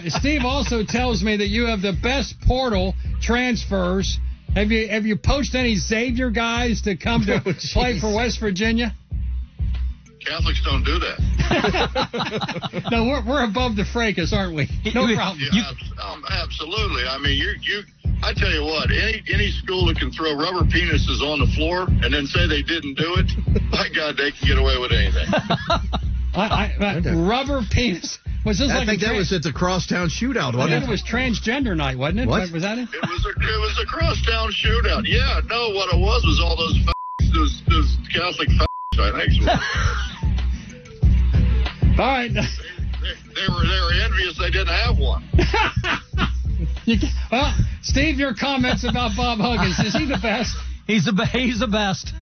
Steve also tells me that you have the best portal transfers. Have you poached any Xavier guys to come to play for West Virginia? Catholics don't do that. No, we're above the fracas, aren't we? No problem. Yeah, absolutely. I mean, I tell you what, any school that can throw rubber penises on the floor and then say they didn't do it, my God, they can get away with anything. Rubber penis. Was this I think that was at the Crosstown Shootout, wasn't it? I think it was Transgender Night, wasn't it? What? Was that it? It was a Crosstown Shootout. Yeah, no, what it was all those Catholic I think so. All right. They were envious they didn't have one. Well, Steve, your comments about Bob Huggins, is he the best? He's the best.